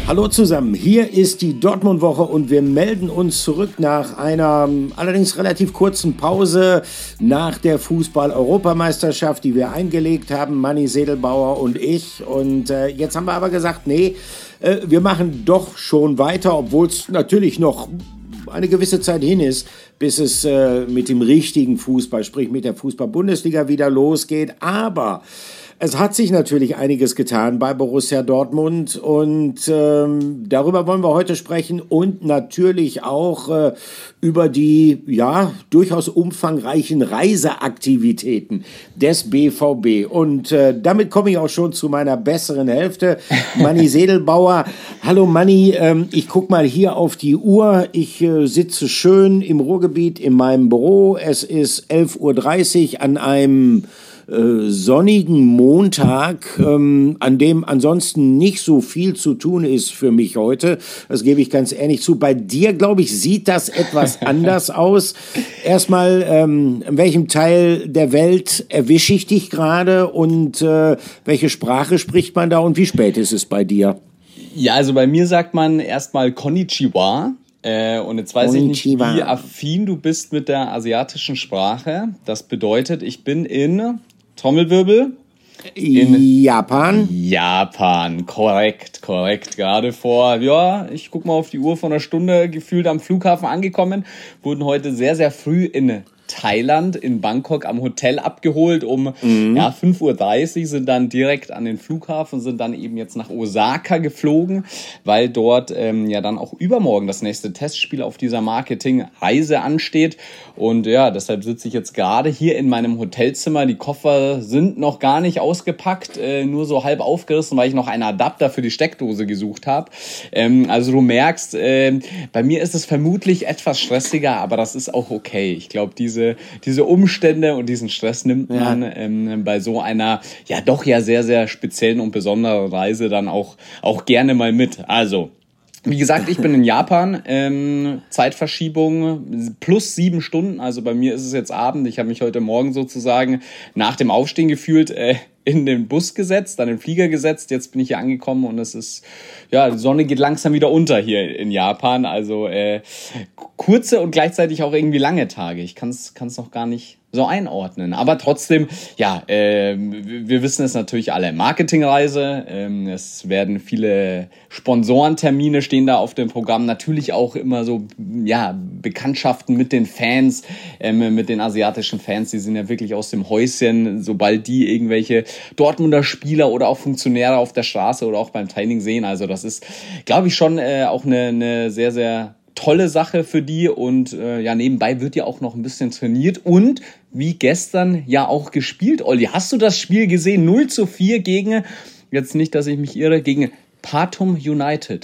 Hallo zusammen, hier ist die Dortmund-Woche und wir melden uns zurück nach einer allerdings relativ kurzen Pause nach der Fußball-Europameisterschaft, die wir eingelegt haben, Manni Sedelbauer und ich. Und jetzt haben wir aber gesagt, nee, wir machen doch schon weiter, obwohl es natürlich noch eine gewisse Zeit hin ist, bis es mit dem richtigen Fußball, sprich mit der Fußball-Bundesliga wieder losgeht. Aber es hat sich natürlich einiges getan bei Borussia Dortmund und darüber wollen wir heute sprechen und natürlich auch über die durchaus umfangreichen Reiseaktivitäten des BVB. Und damit komme ich auch schon zu meiner besseren Hälfte, Manni Sedelbauer. Hallo Manni, ich gucke mal hier auf die Uhr. Ich sitze schön im Ruhrgebiet in meinem Büro. Es ist 11:30 Uhr an einem sonnigen Montag, an dem ansonsten nicht so viel zu tun ist für mich heute. Das gebe ich ganz ehrlich zu. Bei dir, glaube ich, sieht das etwas anders aus. Erstmal, in welchem Teil der Welt erwische ich dich gerade und welche Sprache spricht man da und wie spät ist es bei dir? Ja, also bei mir sagt man erstmal Konnichiwa. Und jetzt weiß ich nicht, wie affin du bist mit der asiatischen Sprache. Das bedeutet, ich bin in Trommelwirbel. Japan? Japan, korrekt. Gerade vor, ich guck mal auf die Uhr, von einer Stunde gefühlt am Flughafen angekommen. Wurden heute sehr, sehr früh in Thailand, in Bangkok am Hotel abgeholt. Um 5:30 Uhr sind dann direkt an den Flughafen, sind dann eben jetzt nach Osaka geflogen, weil dort dann auch übermorgen das nächste Testspiel auf dieser Marketingreise ansteht. Und ja, deshalb sitze ich jetzt gerade hier in meinem Hotelzimmer. Die Koffer sind noch gar nicht ausgepackt, nur so halb aufgerissen, weil ich noch einen Adapter für die Steckdose gesucht habe. Also du merkst, bei mir ist es vermutlich etwas stressiger, aber das ist auch okay. Ich glaube, diese Umstände und diesen Stress nimmt man bei so einer doch sehr, sehr speziellen und besonderen Reise dann auch gerne mal mit. Also, wie gesagt, ich bin in Japan, Zeitverschiebung plus 7 Stunden, also bei mir ist es jetzt Abend. Ich habe mich heute Morgen sozusagen nach dem Aufstehen gefühlt in den Bus gesetzt, dann in den Flieger gesetzt, jetzt bin ich hier angekommen und es ist, die Sonne geht langsam wieder unter hier in Japan, also kurze und gleichzeitig auch irgendwie lange Tage. Ich kann's noch gar nicht so einordnen. Aber trotzdem, wir wissen es natürlich alle. Marketingreise, es werden viele Sponsorentermine stehen da auf dem Programm. Natürlich auch immer so, Bekanntschaften mit den Fans, mit den asiatischen Fans. Die sind ja wirklich aus dem Häuschen, sobald die irgendwelche Dortmunder Spieler oder auch Funktionäre auf der Straße oder auch beim Training sehen. Also das ist, glaube ich, schon auch eine sehr, sehr tolle Sache für die und nebenbei wird ja auch noch ein bisschen trainiert und wie gestern ja auch gespielt, Olli. Hast du das Spiel gesehen? 0:4 gegen, jetzt nicht, dass ich mich irre, gegen Pathum United.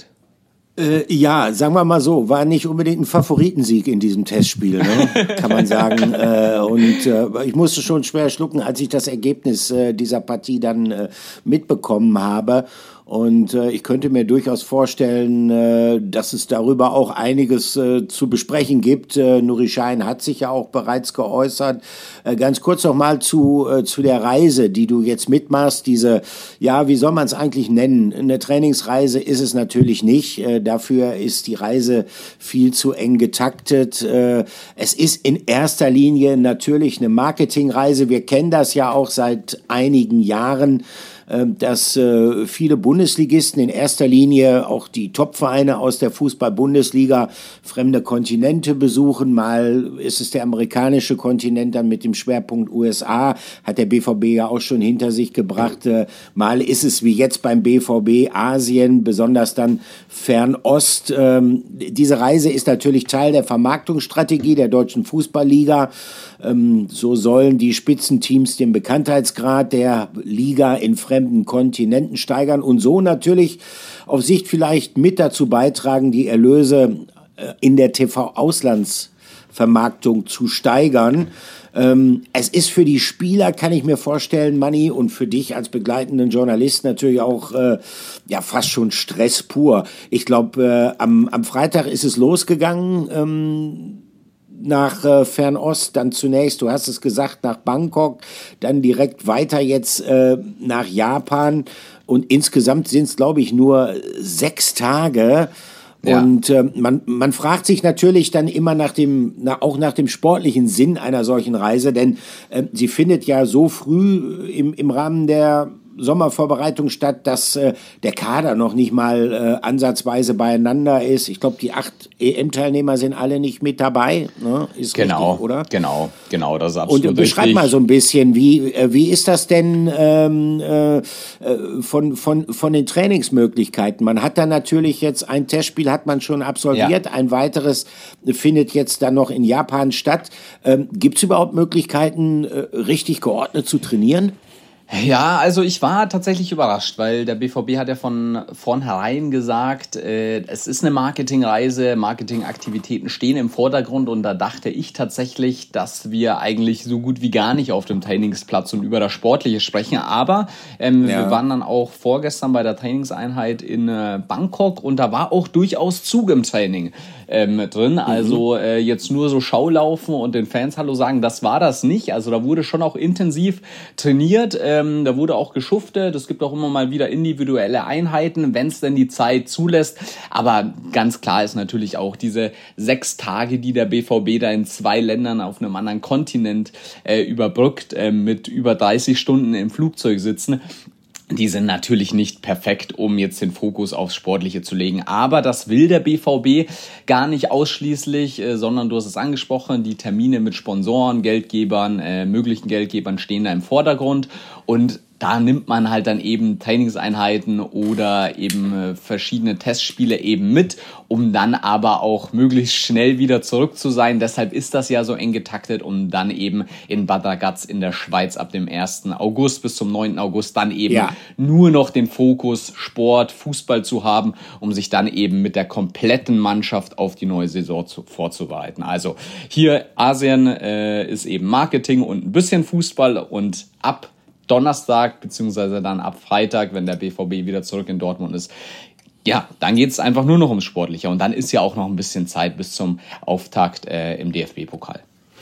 Sagen wir mal so, war nicht unbedingt ein Favoritensieg in diesem Testspiel, ne? Kann man sagen. Ich musste schon schwer schlucken, als ich das Ergebnis dieser Partie dann mitbekommen habe. Und ich könnte mir durchaus vorstellen, dass es darüber auch einiges zu besprechen gibt. Nuri Sahin hat sich ja auch bereits geäußert. Ganz kurz noch mal zu der Reise, die du jetzt mitmachst. Diese, wie soll man es eigentlich nennen? Eine Trainingsreise ist es natürlich nicht. Dafür ist die Reise viel zu eng getaktet. Es ist in erster Linie natürlich eine Marketingreise. Wir kennen das ja auch seit einigen Jahren, dass viele Bundesligisten, in erster Linie auch die Topvereine aus der Fußball-Bundesliga, fremde Kontinente besuchen. Mal ist es der amerikanische Kontinent, dann mit dem Schwerpunkt USA, hat der BVB ja auch schon hinter sich gebracht. Mal ist es wie jetzt beim BVB Asien, besonders dann Fernost. Diese Reise ist natürlich Teil der Vermarktungsstrategie der deutschen Fußballliga. So sollen die Spitzenteams den Bekanntheitsgrad der Liga in fremden Kontinenten steigern und so natürlich auf Sicht vielleicht mit dazu beitragen, die Erlöse in der TV-Auslandsvermarktung zu steigern. Es ist für die Spieler, kann ich mir vorstellen, Manni, und für dich als begleitenden Journalist natürlich auch fast schon Stress pur. Ich glaube, am Freitag ist es losgegangen, nach Fernost, dann zunächst, du hast es gesagt, nach Bangkok, dann direkt weiter jetzt nach Japan. und insgesamt sind es, glaube ich, nur 6 Tage. Ja. Und man fragt sich natürlich dann immer auch nach dem sportlichen Sinn einer solchen Reise, denn sie findet ja so früh im Rahmen der Sommervorbereitung statt, dass der Kader noch nicht mal ansatzweise beieinander ist. Ich glaube, die 8 EM-Teilnehmer sind alle nicht mit dabei. Ne? Ist genau, richtig, oder? Genau, das ist absolut Und beschreib richtig. mal so ein bisschen, wie ist das denn von den Trainingsmöglichkeiten? Man hat dann natürlich jetzt ein Testspiel hat man schon absolviert, ein weiteres findet jetzt dann noch in Japan statt. Gibt es überhaupt Möglichkeiten, richtig geordnet zu trainieren? Ja, also ich war tatsächlich überrascht, weil der BVB hat ja von vornherein gesagt, es ist eine Marketingreise, Marketingaktivitäten stehen im Vordergrund und da dachte ich tatsächlich, dass wir eigentlich so gut wie gar nicht auf dem Trainingsplatz und über das Sportliche sprechen, aber wir waren dann auch vorgestern bei der Trainingseinheit in Bangkok und da war auch durchaus Zug im Training drin, also jetzt nur so Schaulaufen und den Fans Hallo sagen, das war das nicht, also da wurde schon auch intensiv trainiert, da wurde auch geschuftet, es gibt auch immer mal wieder individuelle Einheiten, wenn es denn die Zeit zulässt, aber ganz klar ist natürlich auch diese 6 Tage, die der BVB da in 2 Ländern auf einem anderen Kontinent überbrückt, mit über 30 Stunden im Flugzeug sitzen, die sind natürlich nicht perfekt, um jetzt den Fokus aufs Sportliche zu legen. Aber das will der BVB gar nicht ausschließlich, sondern du hast es angesprochen, die Termine mit Sponsoren, Geldgebern, möglichen Geldgebern stehen da im Vordergrund. Und da nimmt man halt dann eben Trainingseinheiten oder eben verschiedene Testspiele eben mit, um dann aber auch möglichst schnell wieder zurück zu sein. Deshalb ist das ja so eng getaktet, um dann eben in Bad Ragaz in der Schweiz ab dem 1. August bis zum 9. August dann eben nur noch den Fokus Sport, Fußball zu haben, um sich dann eben mit der kompletten Mannschaft auf die neue Saison vorzubereiten. Also hier Asien ist eben Marketing und ein bisschen Fußball und ab Donnerstag, beziehungsweise dann ab Freitag, wenn der BVB wieder zurück in Dortmund ist, ja, dann geht es einfach nur noch ums Sportliche. Und dann ist ja auch noch ein bisschen Zeit bis zum Auftakt im DFB-Pokal.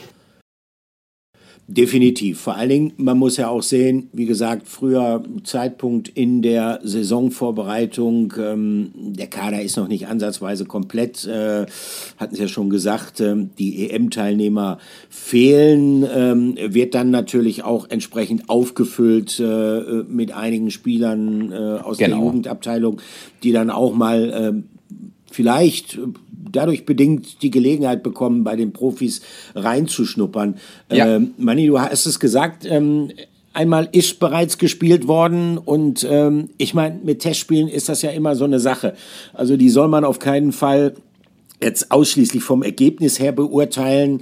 Definitiv. Vor allen Dingen, man muss ja auch sehen, wie gesagt, früher Zeitpunkt in der Saisonvorbereitung, der Kader ist noch nicht ansatzweise komplett, hatten Sie ja schon gesagt, die EM-Teilnehmer fehlen, wird dann natürlich auch entsprechend aufgefüllt mit einigen Spielern aus der Jugendabteilung, die dann auch mal vielleicht dadurch bedingt die Gelegenheit bekommen, bei den Profis reinzuschnuppern. Ja. Manni, du hast es gesagt, einmal ist bereits gespielt worden und ich meine, mit Testspielen ist das ja immer so eine Sache. Also die soll man auf keinen Fall jetzt ausschließlich vom Ergebnis her beurteilen.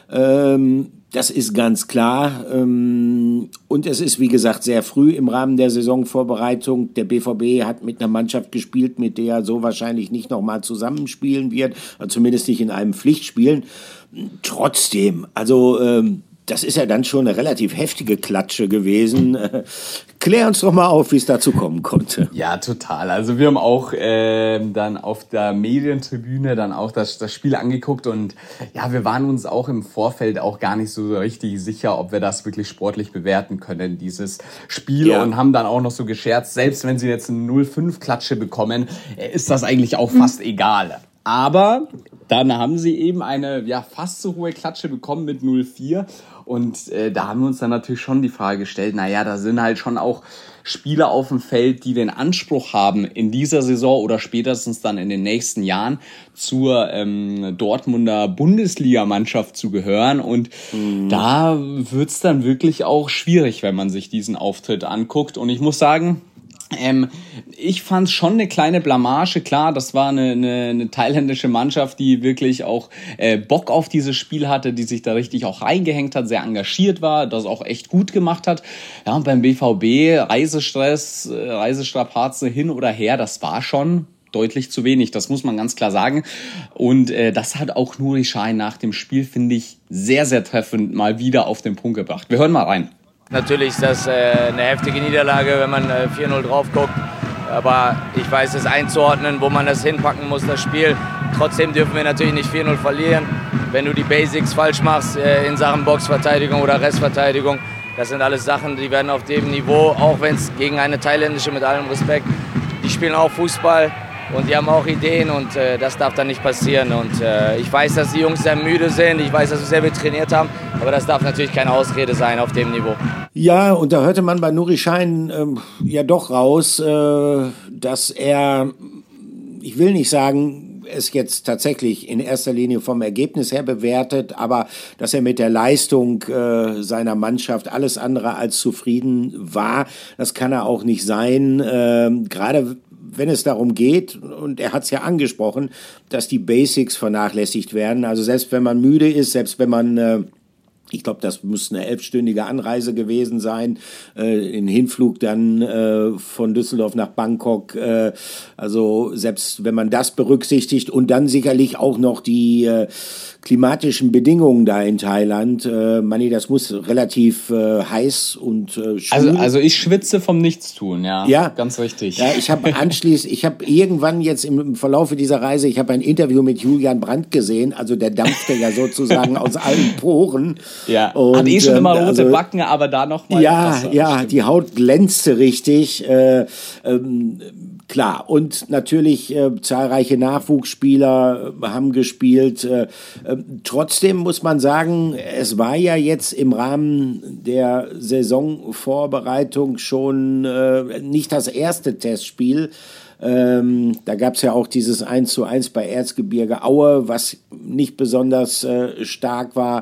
Das ist ganz klar. Und es ist, wie gesagt, sehr früh im Rahmen der Saisonvorbereitung. Der BVB hat mit einer Mannschaft gespielt, mit der er so wahrscheinlich nicht nochmal zusammenspielen wird, zumindest nicht in einem Pflichtspielen. Trotzdem, also das ist ja dann schon eine relativ heftige Klatsche gewesen. Klär uns doch mal auf, wie es dazu kommen konnte. Ja, total. Also wir haben auch dann auf der Medientribüne dann auch das Spiel angeguckt und ja, wir waren uns auch im Vorfeld auch gar nicht so richtig sicher, ob wir das wirklich sportlich bewerten können, dieses Spiel, und haben dann auch noch so gescherzt, selbst wenn sie jetzt eine 0-5-Klatsche bekommen, ist das eigentlich auch fast egal. Aber dann haben sie eben eine fast so hohe Klatsche bekommen mit 0-4 und da haben wir uns dann natürlich schon die Frage gestellt, naja, da sind halt schon auch Spieler auf dem Feld, die den Anspruch haben, in dieser Saison oder spätestens dann in den nächsten Jahren zur Dortmunder Bundesligamannschaft zu gehören und da wird's dann wirklich auch schwierig, wenn man sich diesen Auftritt anguckt und ich muss sagen, ich fand es schon eine kleine Blamage. Klar, das war eine thailändische Mannschaft, die wirklich auch Bock auf dieses Spiel hatte, die sich da richtig auch reingehängt hat, sehr engagiert war, das auch echt gut gemacht hat. Ja, und beim BVB Reisestress, Reisestrapazen hin oder her, das war schon deutlich zu wenig, das muss man ganz klar sagen. Und das hat auch Nuri Sahin nach dem Spiel, finde ich, sehr, sehr treffend mal wieder auf den Punkt gebracht. Wir hören mal rein. Natürlich ist das eine heftige Niederlage, wenn man 4-0 drauf guckt. Aber ich weiß es einzuordnen, wo man das hinpacken muss, das Spiel. Trotzdem dürfen wir natürlich nicht 4-0 verlieren. Wenn du die Basics falsch machst in Sachen Boxverteidigung oder Restverteidigung, Das sind alles Sachen, die werden auf dem Niveau, auch wenn es gegen eine thailändische, mit allem Respekt, die spielen auch Fußball und die haben auch Ideen und das darf dann nicht passieren. Und ich weiß, dass die Jungs sehr müde sind, ich weiß, dass wir sehr viel trainiert haben, aber das darf natürlich keine Ausrede sein auf dem Niveau. Ja, und da hörte man bei Nuri Sahin ja doch raus, dass er, ich will nicht sagen, es jetzt tatsächlich in erster Linie vom Ergebnis her bewertet, aber dass er mit der Leistung seiner Mannschaft alles andere als zufrieden war, das kann er auch nicht sein. Gerade wenn es darum geht, und er hat es ja angesprochen, dass die Basics vernachlässigt werden. Also selbst wenn man müde ist, selbst wenn man ich glaube, das muss eine 11-stündige Anreise gewesen sein, in Hinflug dann von Düsseldorf nach Bangkok. Also selbst wenn man das berücksichtigt und dann sicherlich auch noch die klimatischen Bedingungen da in Thailand, Manni, das muss relativ heiß und schwül. Also ich schwitze vom Nichtstun, ja, ganz richtig. Ja, ich habe irgendwann jetzt im Verlaufe dieser Reise, ich habe ein Interview mit Julian Brandt gesehen, also der dampfte ja sozusagen aus allen Poren. Ja, und, hat schon immer rote Backen, aber da nochmal. Ja, die Haut glänzte richtig. Klar, und natürlich zahlreiche Nachwuchsspieler haben gespielt. Trotzdem muss man sagen, es war ja jetzt im Rahmen der Saisonvorbereitung schon nicht das erste Testspiel. Da gab es ja auch dieses 1:1 bei Erzgebirge Aue, was nicht besonders stark war.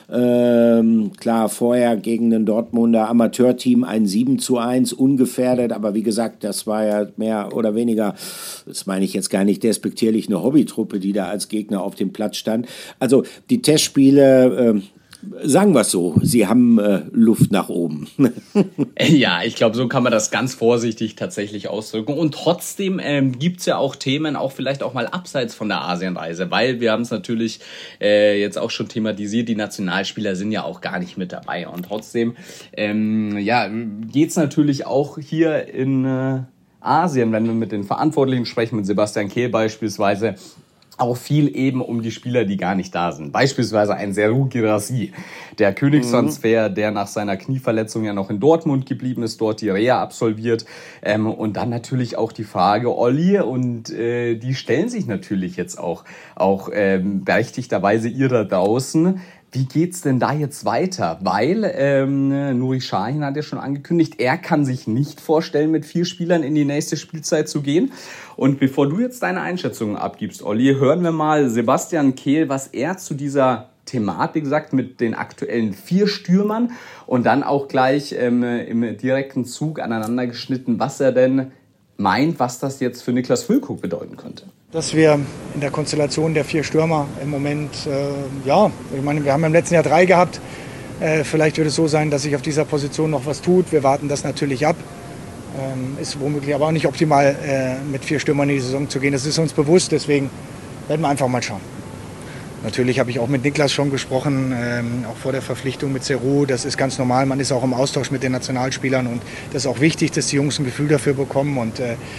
Klar, vorher gegen ein Dortmunder Amateurteam ein 7:1, ungefährdet, aber wie gesagt, das war ja mehr oder weniger, das meine ich jetzt gar nicht despektierlich, eine Hobbytruppe, die da als Gegner auf dem Platz stand. Also die Testspiele, sagen wir es so, sie haben Luft nach oben. Ja, ich glaube, so kann man das ganz vorsichtig tatsächlich ausdrücken. Und trotzdem gibt's ja auch Themen, auch vielleicht auch mal abseits von der Asienreise, weil wir haben es natürlich jetzt auch schon thematisiert, die Nationalspieler sind ja auch gar nicht mit dabei. Und trotzdem geht's natürlich auch hier in Asien, wenn wir mit den Verantwortlichen sprechen, mit Sebastian Kehl beispielsweise, auch viel eben um die Spieler, die gar nicht da sind. Beispielsweise ein Serhou Guirassy, der Königstransfer, der nach seiner Knieverletzung ja noch in Dortmund geblieben ist, dort die Reha absolviert. Und dann natürlich auch die Frage, Olli, und die stellen sich natürlich jetzt auch berechtigterweise ihr da draußen. Wie geht's denn da jetzt weiter? Weil Nuri Sahin hat ja schon angekündigt, er kann sich nicht vorstellen, mit 4 Spielern in die nächste Spielzeit zu gehen. Und bevor du jetzt deine Einschätzung abgibst, Olli, hören wir mal Sebastian Kehl, was er zu dieser Thematik sagt mit den aktuellen 4 Stürmern und dann auch gleich im direkten Zug aneinander geschnitten, was er denn meint, was das jetzt für Niklas Füllkrug bedeuten könnte. Dass wir in der Konstellation der 4 Stürmer im Moment, ich meine, wir haben im letzten Jahr 3 gehabt. Vielleicht wird es so sein, dass sich auf dieser Position noch was tut. Wir warten das natürlich ab. Ist womöglich aber auch nicht optimal, mit 4 Stürmern in die Saison zu gehen. Das ist uns bewusst, deswegen werden wir einfach mal schauen. Natürlich habe ich auch mit Niklas schon gesprochen, auch vor der Verpflichtung mit Serhou. Das ist ganz normal, man ist auch im Austausch mit den Nationalspielern und das ist auch wichtig, dass die Jungs ein Gefühl dafür bekommen. Und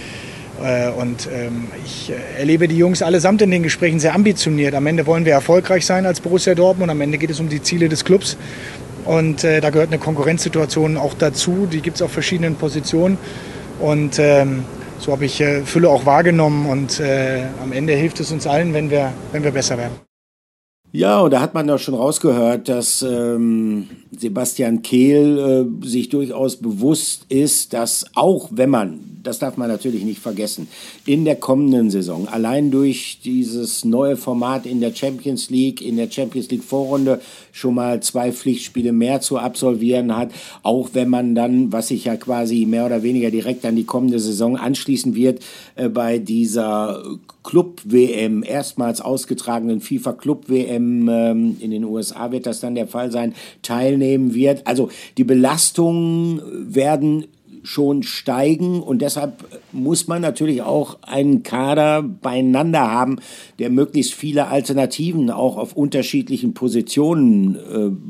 ich erlebe die Jungs allesamt in den Gesprächen sehr ambitioniert. Am Ende wollen wir erfolgreich sein als Borussia Dortmund. Am Ende geht es um die Ziele des Clubs. Und da gehört eine Konkurrenzsituation auch dazu. Die gibt es auf verschiedenen Positionen. Und so habe ich Fülle auch wahrgenommen. Und am Ende hilft es uns allen, wenn wir besser werden. Ja, und da hat man doch schon rausgehört, dass Sebastian Kehl sich durchaus bewusst ist, dass auch wenn man, das darf man natürlich nicht vergessen, in der kommenden Saison allein durch dieses neue Format in der Champions League Vorrunde schon mal 2 Pflichtspiele mehr zu absolvieren hat, auch wenn man dann, was sich ja quasi mehr oder weniger direkt an die kommende Saison anschließen wird, bei dieser Club-WM, erstmals ausgetragenen FIFA-Club-WM in den USA wird das dann der Fall sein, teilnehmen wird. Also die Belastungen werden schon steigen und deshalb muss man natürlich auch einen Kader beieinander haben, der möglichst viele Alternativen auch auf unterschiedlichen Positionen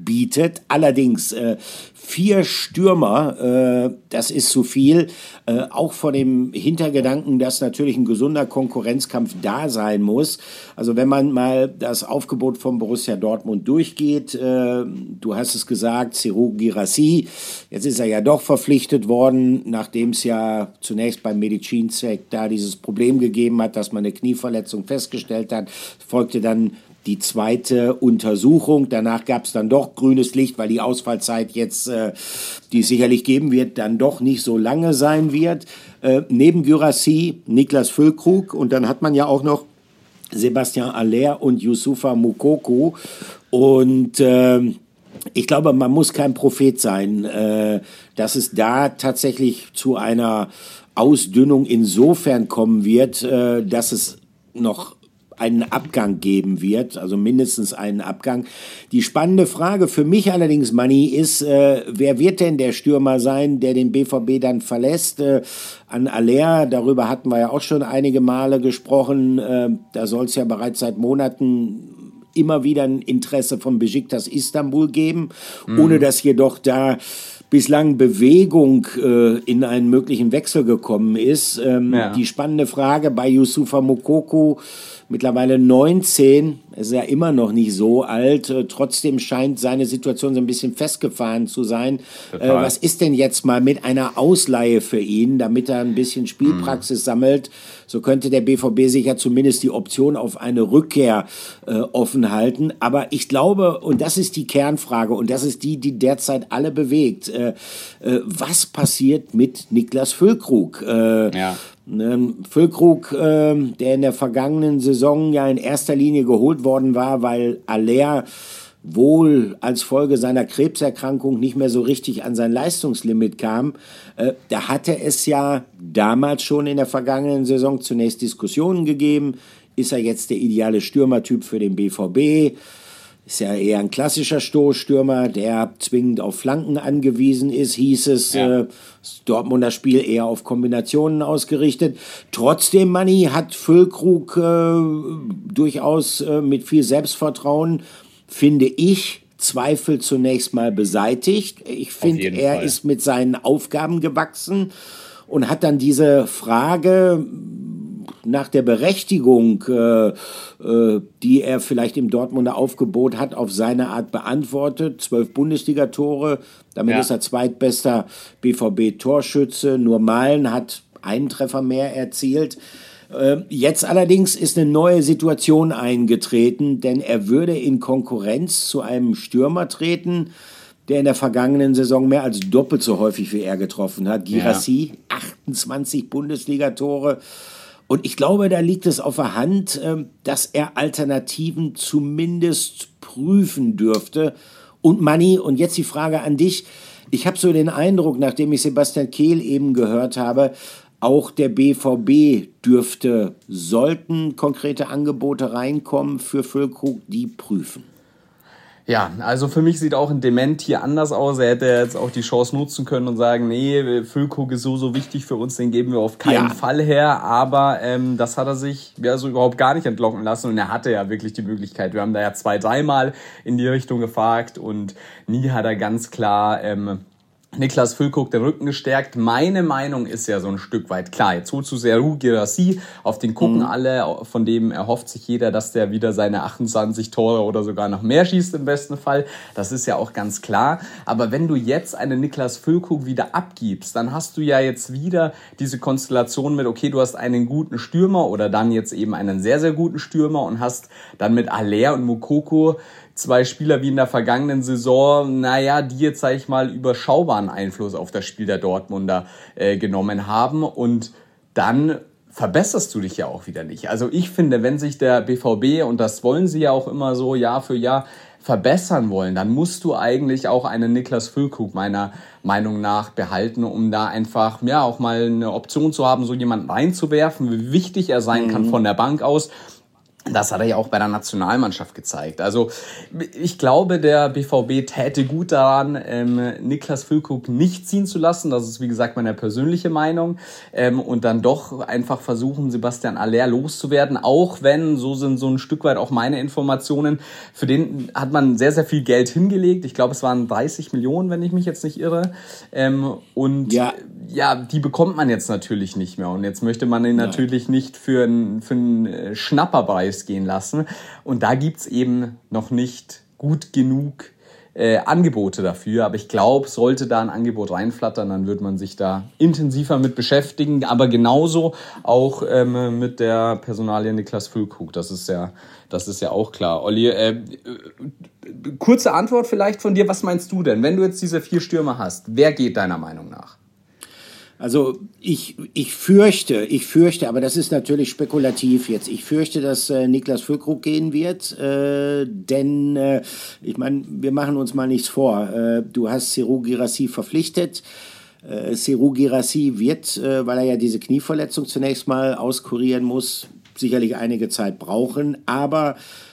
bietet. Allerdings 4 Stürmer, das ist zu viel. Auch vor dem Hintergedanken, dass natürlich ein gesunder Konkurrenzkampf da sein muss. Also wenn man mal das Aufgebot von Borussia Dortmund durchgeht, du hast es gesagt, Serhou Guirassy, jetzt ist er ja doch verpflichtet worden, nachdem es ja zunächst beim Medizincheck da dieses Problem gegeben hat, dass man eine Knieverletzung festgestellt hat, folgte dann die zweite Untersuchung. Danach gab es dann doch grünes Licht, weil die Ausfallzeit jetzt, die es sicherlich geben wird, dann doch nicht so lange sein wird. Neben Guirassy Niklas Füllkrug und dann hat man ja auch noch Sébastien Haller und Youssoufa Moukoko. Und ich glaube, man muss kein Prophet sein, dass es da tatsächlich zu einer Ausdünnung insofern kommen wird, dass es noch einen Abgang geben wird, also mindestens einen Abgang. Die spannende Frage für mich allerdings, Manni, ist, wer wird denn der Stürmer sein, der den BVB dann verlässt? An Haller, darüber hatten wir ja auch schon einige Male gesprochen, da soll es ja bereits seit Monaten immer wieder ein Interesse von Besiktas Istanbul geben, ohne dass jedoch da bislang Bewegung in einen möglichen Wechsel gekommen ist. Die spannende Frage bei Youssoufa Moukoko, mittlerweile 19, ist ja immer noch nicht so alt, trotzdem scheint seine Situation so ein bisschen festgefahren zu sein. Was ist denn jetzt mal mit einer Ausleihe für ihn, damit er ein bisschen Spielpraxis sammelt? So könnte der BVB sich ja zumindest die Option auf eine Rückkehr offen halten. Aber ich glaube, und das ist die Kernfrage und das ist die derzeit alle bewegt, was passiert mit Niklas Füllkrug? Füllkrug, der in der vergangenen Saison ja in erster Linie geholt worden war, weil Haller wohl als Folge seiner Krebserkrankung nicht mehr so richtig an sein Leistungslimit kam. Da hatte es ja damals schon in der vergangenen Saison zunächst Diskussionen gegeben. Ist er jetzt der ideale Stürmertyp für den BVB? Ist ja eher ein klassischer Stoßstürmer, der zwingend auf Flanken angewiesen ist, hieß es. Das Dortmunder Spiel eher auf Kombinationen ausgerichtet. Trotzdem, Manni, hat Füllkrug durchaus mit viel Selbstvertrauen, finde ich, Zweifel zunächst mal beseitigt. Ich finde, er ist mit seinen Aufgaben gewachsen und hat dann diese Frage nach der Berechtigung, die er vielleicht im Dortmunder Aufgebot hat, auf seine Art beantwortet. 12 Bundesliga-Tore, damit ist er zweitbester BVB-Torschütze. Nur Malen hat einen Treffer mehr erzielt. Jetzt allerdings ist eine neue Situation eingetreten, denn er würde in Konkurrenz zu einem Stürmer treten, der in der vergangenen Saison mehr als doppelt so häufig wie er getroffen hat. Guirassy, 28 Bundesliga-Tore. Und ich glaube, da liegt es auf der Hand, dass er Alternativen zumindest prüfen dürfte. Und Manni, und jetzt die Frage an dich. Ich habe so den Eindruck, nachdem ich Sebastian Kehl eben gehört habe, auch der BVB sollten konkrete Angebote reinkommen für Füllkrug, die prüfen. Ja, also für mich sieht auch ein Dement hier anders aus. Er hätte jetzt auch die Chance nutzen können und sagen, nee, Füllkrug ist so wichtig für uns, den geben wir auf keinen Fall her. Aber das hat er sich so überhaupt gar nicht entlocken lassen. Und er hatte ja wirklich die Möglichkeit. Wir haben da ja 2-3 Mal in die Richtung gefragt und nie hat er ganz klar Niklas Füllkrug den Rücken gestärkt. Meine Meinung ist ja so ein Stück weit klar. Jetzt holst du Serhou Guirassy, auf den gucken alle, von dem erhofft sich jeder, dass der wieder seine 28 Tore oder sogar noch mehr schießt im besten Fall. Das ist ja auch ganz klar. Aber wenn du jetzt einen Niklas Füllkrug wieder abgibst, dann hast du ja jetzt wieder diese Konstellation mit, okay, du hast einen guten Stürmer oder dann jetzt eben einen sehr, sehr guten Stürmer und hast dann mit Haller und Moukoko 2 Spieler wie in der vergangenen Saison, die jetzt, sag ich mal, überschaubaren Einfluss auf das Spiel der Dortmunder genommen haben. Und dann verbesserst du dich ja auch wieder nicht. Also ich finde, wenn sich der BVB, und das wollen sie ja auch immer so Jahr für Jahr, verbessern wollen, dann musst du eigentlich auch einen Niklas Füllkrug meiner Meinung nach behalten, um da einfach auch mal eine Option zu haben, so jemanden reinzuwerfen, wie wichtig er sein kann von der Bank aus. Das hat er ja auch bei der Nationalmannschaft gezeigt. Also ich glaube, der BVB täte gut daran, Niklas Füllkrug nicht ziehen zu lassen. Das ist, wie gesagt, meine persönliche Meinung. Und dann doch einfach versuchen, Sebastian Haller loszuwerden. Auch wenn, so sind so ein Stück weit auch meine Informationen, für den hat man sehr, sehr viel Geld hingelegt. Ich glaube, es waren 30 Millionen, wenn ich mich jetzt nicht irre. Und ja, die bekommt man jetzt natürlich nicht mehr. Und jetzt möchte man ihn natürlich nicht für einen Schnapperpreis gehen lassen. Und da gibt's eben noch nicht gut genug Angebote dafür. Aber ich glaube, sollte da ein Angebot reinflattern, dann wird man sich da intensiver mit beschäftigen. Aber genauso auch mit der Personalie Niklas Füllkrug. Das ist ja auch klar. Olli, kurze Antwort vielleicht von dir. Was meinst du denn, wenn du jetzt diese 4 Stürmer hast? Wer geht deiner Meinung nach? Also ich fürchte, aber das ist natürlich spekulativ jetzt. Ich fürchte, dass Niklas Füllkrug gehen wird, denn ich meine, wir machen uns mal nichts vor. Du hast Serhou Guirassy verpflichtet. Serhou Guirassy wird, weil er ja diese Knieverletzung zunächst mal auskurieren muss, sicherlich einige Zeit brauchen, aber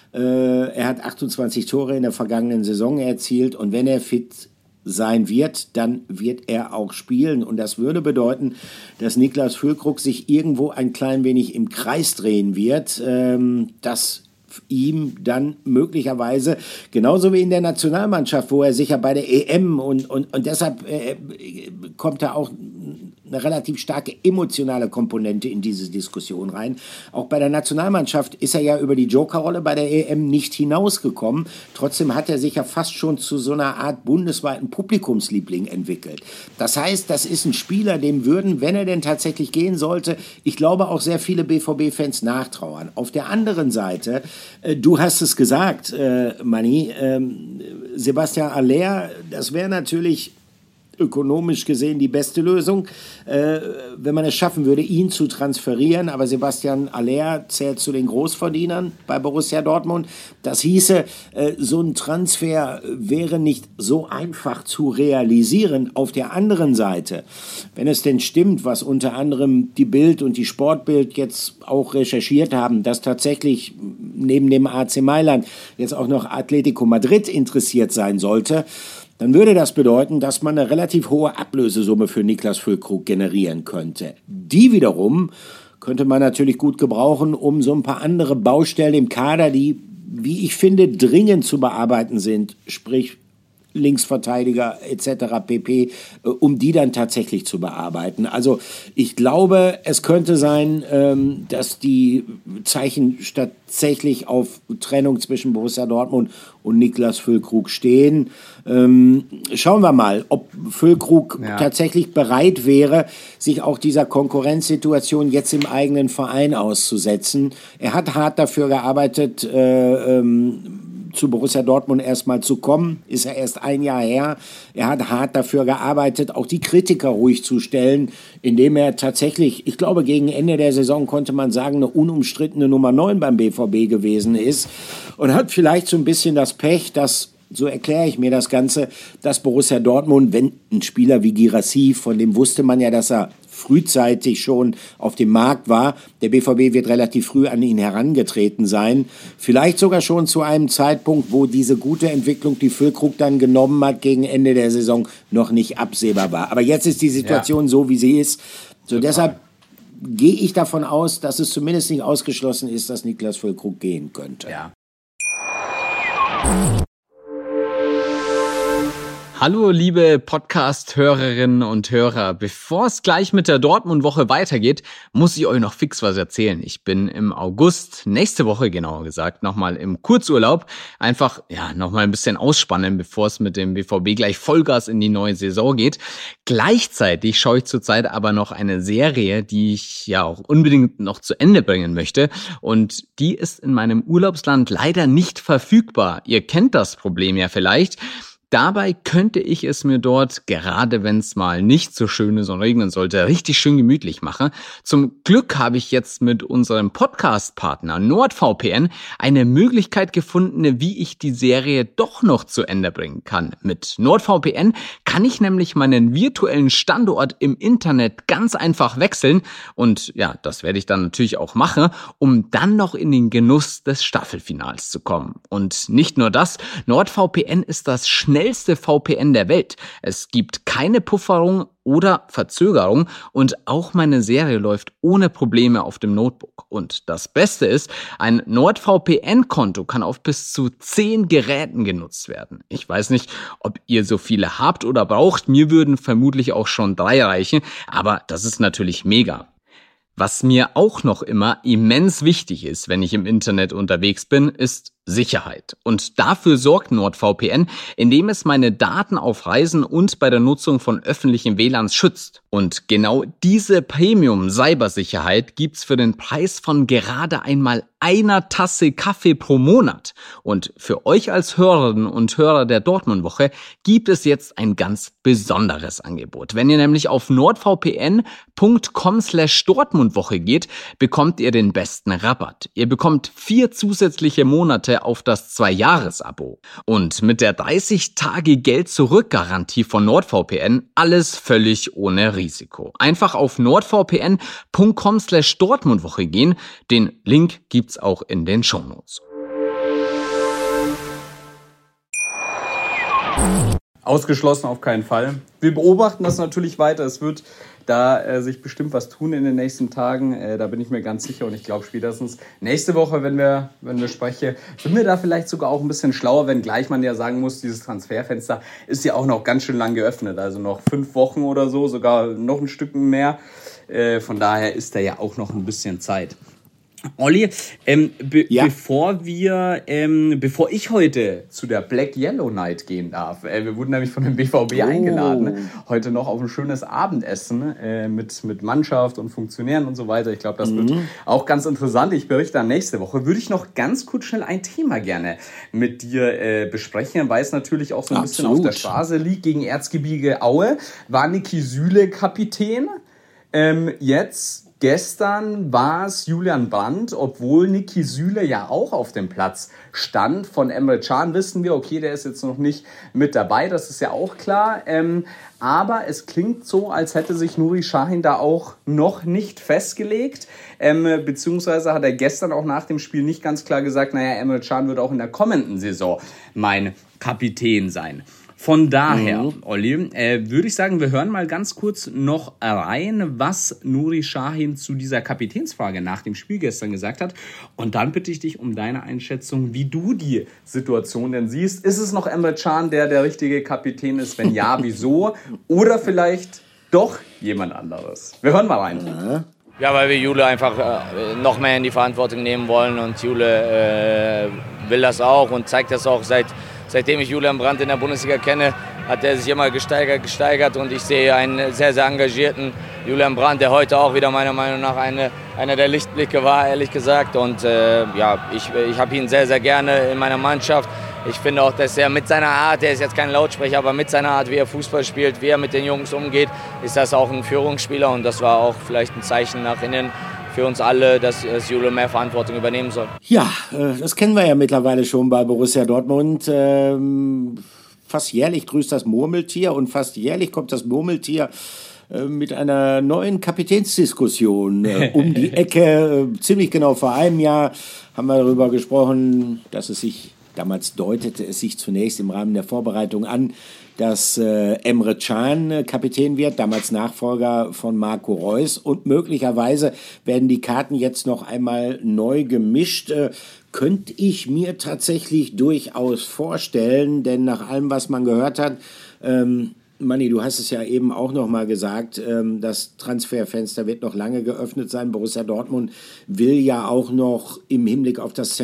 er hat 28 Tore in der vergangenen Saison erzielt und wenn er fit sein wird, dann wird er auch spielen. Und das würde bedeuten, dass Niklas Füllkrug sich irgendwo ein klein wenig im Kreis drehen wird, dass ihm dann möglicherweise, genauso wie in der Nationalmannschaft, wo er sicher bei der EM und deshalb kommt da auch eine relativ starke emotionale Komponente in diese Diskussion rein. Auch bei der Nationalmannschaft ist er ja über die Jokerrolle bei der EM nicht hinausgekommen. Trotzdem hat er sich ja fast schon zu so einer Art bundesweiten Publikumsliebling entwickelt. Das heißt, das ist ein Spieler, dem würden, wenn er denn tatsächlich gehen sollte, ich glaube auch sehr viele BVB-Fans nachtrauern. Auf der anderen Seite, du hast es gesagt, Manni, Sebastian Haller, das wäre natürlich ökonomisch gesehen die beste Lösung, wenn man es schaffen würde, ihn zu transferieren. Aber Sebastian Haller zählt zu den Großverdienern bei Borussia Dortmund. Das hieße, so ein Transfer wäre nicht so einfach zu realisieren. Auf der anderen Seite, wenn es denn stimmt, was unter anderem die Bild und die Sportbild jetzt auch recherchiert haben, dass tatsächlich neben dem AC Mailand jetzt auch noch Atletico Madrid interessiert sein sollte, dann würde das bedeuten, dass man eine relativ hohe Ablösesumme für Niklas Füllkrug generieren könnte. Die wiederum könnte man natürlich gut gebrauchen, um so ein paar andere Baustellen im Kader, die, wie ich finde, dringend zu bearbeiten sind, sprich Linksverteidiger etc. pp., um die dann tatsächlich zu bearbeiten. Also ich glaube, es könnte sein, dass die Zeichen tatsächlich auf Trennung zwischen Borussia Dortmund und Niklas Füllkrug stehen. Schauen wir mal, ob Füllkrug tatsächlich bereit wäre, sich auch dieser Konkurrenzsituation jetzt im eigenen Verein auszusetzen. Er hat hart dafür gearbeitet, zu Borussia Dortmund erstmal zu kommen, ist er erst ein Jahr her. Er hat hart dafür gearbeitet, auch die Kritiker ruhig zu stellen, indem er tatsächlich, ich glaube, gegen Ende der Saison konnte man sagen, eine unumstrittene Nummer 9 beim BVB gewesen ist und hat vielleicht so ein bisschen das Pech, dass, so erkläre ich mir das Ganze, dass Borussia Dortmund, wenn ein Spieler wie Guirassy, von dem wusste man ja, dass er frühzeitig schon auf dem Markt war. Der BVB wird relativ früh an ihn herangetreten sein. Vielleicht sogar schon zu einem Zeitpunkt, wo diese gute Entwicklung, die Füllkrug dann genommen hat, gegen Ende der Saison noch nicht absehbar war. Aber jetzt ist die Situation so, wie sie ist. So, deshalb gehe ich davon aus, dass es zumindest nicht ausgeschlossen ist, dass Niklas Füllkrug gehen könnte. Ja. Hallo liebe Podcast-Hörerinnen und Hörer, bevor es gleich mit der Dortmund-Woche weitergeht, muss ich euch noch fix was erzählen. Ich bin im August, nächste Woche genauer gesagt, nochmal im Kurzurlaub. Einfach, nochmal ein bisschen ausspannen, bevor es mit dem BVB gleich Vollgas in die neue Saison geht. Gleichzeitig schaue ich zurzeit aber noch eine Serie, die ich ja auch unbedingt noch zu Ende bringen möchte. Und die ist in meinem Urlaubsland leider nicht verfügbar. Ihr kennt das Problem ja vielleicht. Dabei könnte ich es mir dort, gerade wenn es mal nicht so schön ist und regnen sollte, richtig schön gemütlich machen. Zum Glück habe ich jetzt mit unserem Podcast-Partner NordVPN eine Möglichkeit gefunden, wie ich die Serie doch noch zu Ende bringen kann. Mit NordVPN kann ich nämlich meinen virtuellen Standort im Internet ganz einfach wechseln und ja, das werde ich dann natürlich auch machen, um dann noch in den Genuss des Staffelfinals zu kommen. Und nicht nur das, NordVPN ist das schnellste VPN der Welt. Es gibt keine Pufferung oder Verzögerung und auch meine Serie läuft ohne Probleme auf dem Notebook. Und das Beste ist, ein NordVPN-Konto kann auf bis zu 10 Geräten genutzt werden. Ich weiß nicht, ob ihr so viele habt oder braucht. Mir würden vermutlich auch schon 3 reichen, aber das ist natürlich mega. Was mir auch noch immer immens wichtig ist, wenn ich im Internet unterwegs bin, ist Sicherheit. Und dafür sorgt NordVPN, indem es meine Daten auf Reisen und bei der Nutzung von öffentlichen WLANs schützt. Und genau diese Premium-Cybersicherheit gibt's für den Preis von gerade einmal einer Tasse Kaffee pro Monat. Und für euch als Hörerinnen und Hörer der Dortmund-Woche gibt es jetzt ein ganz besonderes Angebot. Wenn ihr nämlich auf nordvpn.com/Dortmundwoche geht, bekommt ihr den besten Rabatt. Ihr bekommt 4 zusätzliche Monate auf das 2-Jahres-Abo. Und mit der 30-Tage-Geld-Zurück-Garantie von NordVPN alles völlig ohne Risiko. Einfach auf nordvpn.com/Dortmundwoche gehen. Den Link gibt's auch in den Shownotes. Ausgeschlossen auf keinen Fall. Wir beobachten das natürlich weiter. Es wird da sich bestimmt was tun in den nächsten Tagen. Da bin ich mir ganz sicher und ich glaube spätestens nächste Woche, wenn wir sprechen, sind wir da vielleicht sogar auch ein bisschen schlauer, wenngleich man ja sagen muss, dieses Transferfenster ist ja auch noch ganz schön lang geöffnet. Also noch 5 Wochen oder so, sogar noch ein Stück mehr. Von daher ist da ja auch noch ein bisschen Zeit. Olli, bevor ich heute zu der Black Yellow Night gehen darf, wir wurden nämlich von dem BVB eingeladen, heute noch auf ein schönes Abendessen mit Mannschaft und Funktionären und so weiter. Ich glaube, das wird auch ganz interessant. Ich berichte dann nächste Woche. Würde ich noch ganz kurz schnell ein Thema gerne mit dir besprechen, weil es natürlich auch so ein bisschen auf der Straße liegt. Gegen Erzgebirge Aue war Niki Süle Kapitän. Gestern war es Julian Brandt, obwohl Niki Süle ja auch auf dem Platz stand. Von Emre Can wissen wir, okay, der ist jetzt noch nicht mit dabei, das ist ja auch klar. Aber es klingt so, als hätte sich Nuri Sahin da auch noch nicht festgelegt. Beziehungsweise hat er gestern auch nach dem Spiel nicht ganz klar gesagt, naja, Emre Can wird auch in der kommenden Saison mein Kapitän sein. Von daher, Olli, würde ich sagen, wir hören mal ganz kurz noch rein, was Nuri Sahin zu dieser Kapitänsfrage nach dem Spiel gestern gesagt hat. Und dann bitte ich dich um deine Einschätzung, wie du die Situation denn siehst. Ist es noch Emre Can, der richtige Kapitän ist? Wenn ja, wieso? Oder vielleicht doch jemand anderes? Wir hören mal rein. Ja, weil wir Jule einfach noch mehr in die Verantwortung nehmen wollen. Und Jule will das auch und zeigt das auch seitdem ich Julian Brandt in der Bundesliga kenne, hat er sich immer gesteigert und ich sehe einen sehr, sehr engagierten Julian Brandt, der heute auch wieder meiner Meinung nach einer der Lichtblicke war, ehrlich gesagt. Und ich habe ihn sehr, sehr gerne in meiner Mannschaft. Ich finde auch, dass er mit seiner Art, der ist jetzt kein Lautsprecher, aber mit seiner Art, wie er Fußball spielt, wie er mit den Jungs umgeht, ist das auch ein Führungsspieler und das war auch vielleicht ein Zeichen nach innen für uns alle, dass Jule mehr Verantwortung übernehmen soll. Ja, das kennen wir ja mittlerweile schon bei Borussia Dortmund. Fast jährlich grüßt das Murmeltier und fast jährlich kommt das Murmeltier mit einer neuen Kapitänsdiskussion um die Ecke. Ziemlich genau vor einem Jahr haben wir darüber gesprochen, dass damals deutete es sich zunächst im Rahmen der Vorbereitung an, dass Emre Can Kapitän wird, damals Nachfolger von Marco Reus. Und möglicherweise werden die Karten jetzt noch einmal neu gemischt. Könnte ich mir tatsächlich durchaus vorstellen, denn nach allem, was man gehört hat, Manni, du hast es ja eben auch noch mal gesagt, das Transferfenster wird noch lange geöffnet sein. Borussia Dortmund will ja auch noch im Hinblick auf das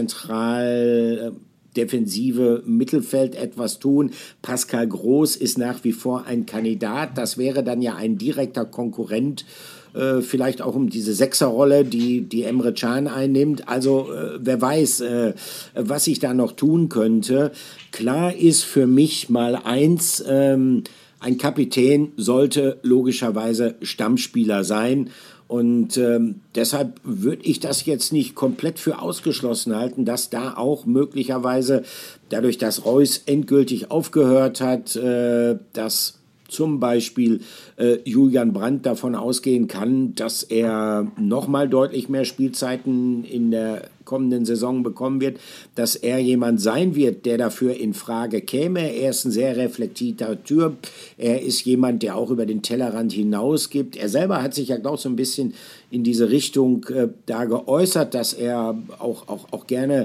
defensive Mittelfeld etwas tun. Pascal Groß ist nach wie vor ein Kandidat. Das wäre dann ja ein direkter Konkurrent vielleicht auch um diese Sechserrolle, die Emre Can einnimmt. Also wer weiß, was ich da noch tun könnte. Klar ist für mich mal eins, ein Kapitän sollte logischerweise Stammspieler sein. Und deshalb würde ich das jetzt nicht komplett für ausgeschlossen halten, dass da auch möglicherweise, dadurch, dass Reus endgültig aufgehört hat, dass zum Beispiel Julian Brandt davon ausgehen kann, dass er nochmal deutlich mehr Spielzeiten in der kommenden Saison bekommen wird, dass er jemand sein wird, der dafür in Frage käme. Er ist ein sehr reflektierter Typ. Er ist jemand, der auch über den Tellerrand hinausgibt. Er selber hat sich ja, glaube ich, so ein bisschen in diese Richtung da geäußert, dass er auch gerne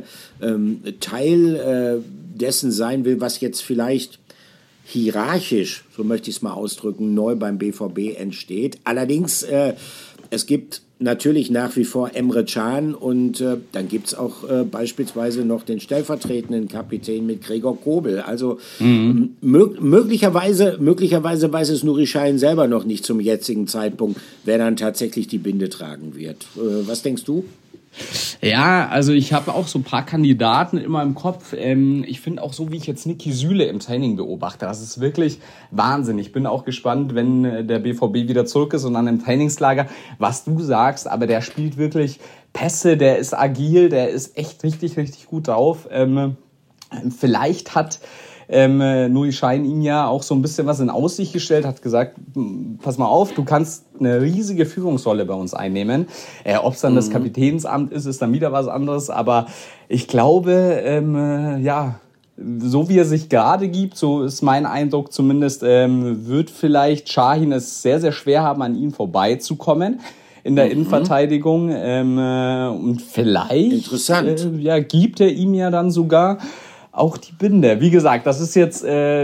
Teil dessen sein will, was jetzt vielleicht hierarchisch, so möchte ich es mal ausdrücken, neu beim BVB entsteht. Allerdings, es gibt natürlich nach wie vor Emre Can und dann gibt es auch beispielsweise noch den stellvertretenden Kapitän mit Gregor Kobel. Also möglicherweise weiß es Nuri Sahin selber noch nicht zum jetzigen Zeitpunkt, wer dann tatsächlich die Binde tragen wird. Was denkst du? Ja, also ich habe auch so ein paar Kandidaten immer im Kopf. Ich finde auch so, wie ich jetzt Niki Süle im Training beobachte, das ist wirklich Wahnsinn. Ich bin auch gespannt, wenn der BVB wieder zurück ist und dann im Trainingslager, was du sagst. Aber der spielt wirklich Pässe, der ist agil, der ist echt richtig, richtig gut drauf. Vielleicht hat Nuri Sahin ihm ja auch so ein bisschen was in Aussicht gestellt, hat gesagt, pass mal auf, du kannst eine riesige Führungsrolle bei uns einnehmen. Ob es dann das Kapitänsamt ist dann wieder was anderes, aber ich glaube, so wie er sich gerade gibt, so ist mein Eindruck zumindest, wird vielleicht Sahin es sehr, sehr schwer haben, an ihn vorbeizukommen in der Innenverteidigung. Und vielleicht gibt er ihm ja dann sogar auch die Binde. Wie gesagt, das ist jetzt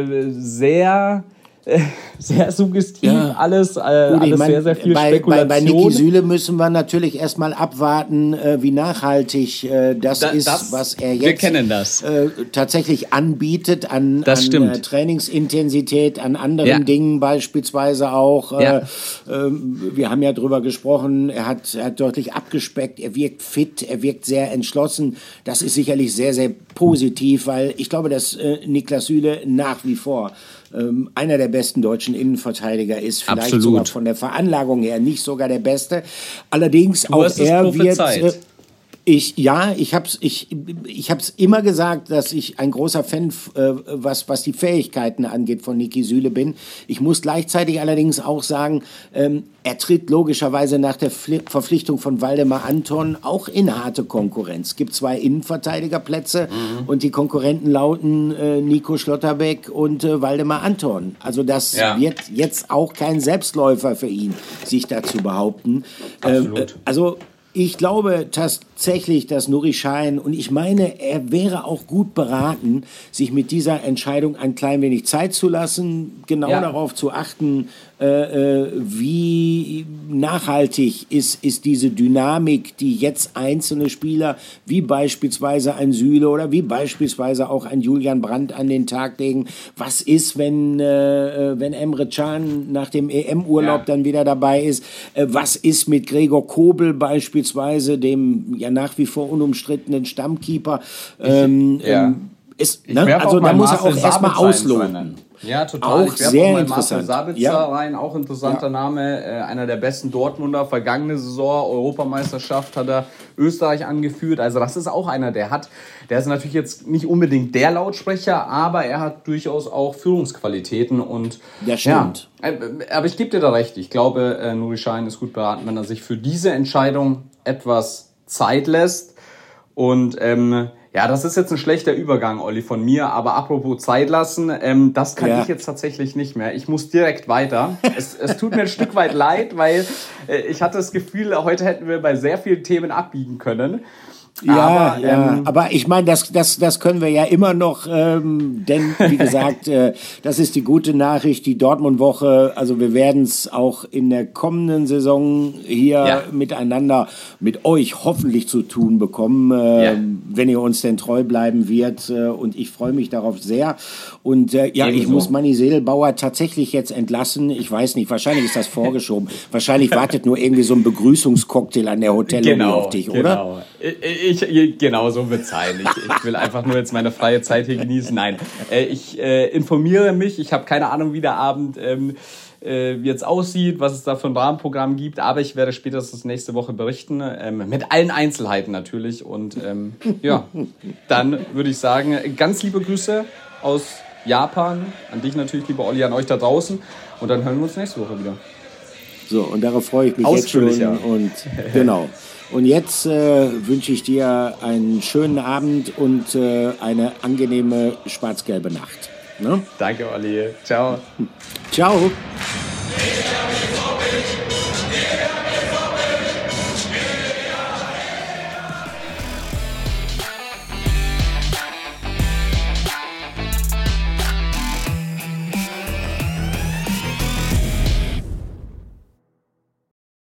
sehr suggestiv, alles sehr viel Spekulation. Bei Niki Süle müssen wir natürlich erstmal abwarten, wie nachhaltig das ist, was er jetzt tatsächlich anbietet an Trainingsintensität, an anderen Dingen beispielsweise auch. Wir haben ja drüber gesprochen, er hat deutlich abgespeckt, er wirkt fit, er wirkt sehr entschlossen. Das ist sicherlich sehr, sehr positiv, weil ich glaube, dass Niklas Süle nach wie vor einer der besten deutschen Innenverteidiger ist, vielleicht sogar von der Veranlagung her nicht sogar der Beste. Allerdings auch er wird... Ich hab's immer gesagt, dass ich ein großer Fan, was die Fähigkeiten angeht, von Niki Süle bin. Ich muss gleichzeitig allerdings auch sagen, er tritt logischerweise nach der Verpflichtung von Waldemar Anton auch in harte Konkurrenz. Es gibt 2 Innenverteidigerplätze und die Konkurrenten lauten Nico Schlotterbeck und Waldemar Anton. Also das wird jetzt auch kein Selbstläufer für ihn, sich da zu behaupten. Ich glaube tatsächlich, dass Nuri Sahin, und ich meine, er wäre auch gut beraten, sich mit dieser Entscheidung ein klein wenig Zeit zu lassen, genau darauf zu achten, wie nachhaltig ist diese Dynamik, die jetzt einzelne Spieler, wie beispielsweise ein Süle oder wie beispielsweise auch ein Julian Brandt an den Tag legen. Was ist, wenn Emre Can nach dem EM-Urlaub dann wieder dabei ist? Was ist mit Gregor Kobel beispielsweise, dem ja nach wie vor unumstrittenen Stammkeeper? Da muss er auch erstmal ausloten. Ja, total. Auch sehr interessant. Marcel Sabitzer rein, auch interessanter Name. Einer der besten Dortmunder. Vergangene Saison, Europameisterschaft, hat er Österreich angeführt. Also das ist auch einer, der ist natürlich jetzt nicht unbedingt der Lautsprecher, aber er hat durchaus auch Führungsqualitäten. Und ja, stimmt. Aber ich gebe dir da recht. Ich glaube, Nuri Sahin ist gut beraten, wenn er sich für diese Entscheidung etwas Zeit lässt. Und das ist jetzt ein schlechter Übergang, Olli, von mir. Aber apropos Zeit lassen, das kann ich jetzt tatsächlich nicht mehr. Ich muss direkt weiter. Es tut mir ein Stück weit leid, weil ich hatte das Gefühl, heute hätten wir bei sehr vielen Themen abbiegen können. Aber ich meine, das können wir ja immer noch, denn wie gesagt, das ist die gute Nachricht, die Dortmund-Woche, also wir werden es auch in der kommenden Saison hier miteinander, mit euch hoffentlich zu tun bekommen, wenn ihr uns denn treu bleiben wird, und ich freue mich darauf sehr und ich muss Manni Sedelbauer tatsächlich jetzt entlassen, ich weiß nicht, wahrscheinlich ist das vorgeschoben, wahrscheinlich wartet nur irgendwie so ein Begrüßungscocktail an der Hotellobby auf dich, oder? Genau so wird es sein. Ich will einfach nur jetzt meine freie Zeit hier genießen. Nein, ich informiere mich. Ich habe keine Ahnung, wie der Abend jetzt aussieht, was es da für ein Rahmenprogramm gibt. Aber ich werde spätestens nächste Woche berichten. Mit allen Einzelheiten natürlich. Und dann würde ich sagen, ganz liebe Grüße aus Japan. An dich natürlich, lieber Olli, an euch da draußen. Und dann hören wir uns nächste Woche wieder. So, und darauf freue ich mich jetzt schon. Und genau. Und jetzt wünsche ich dir einen schönen Abend und eine angenehme schwarz-gelbe Nacht. Ne? Danke, Olli. Ciao. Ciao.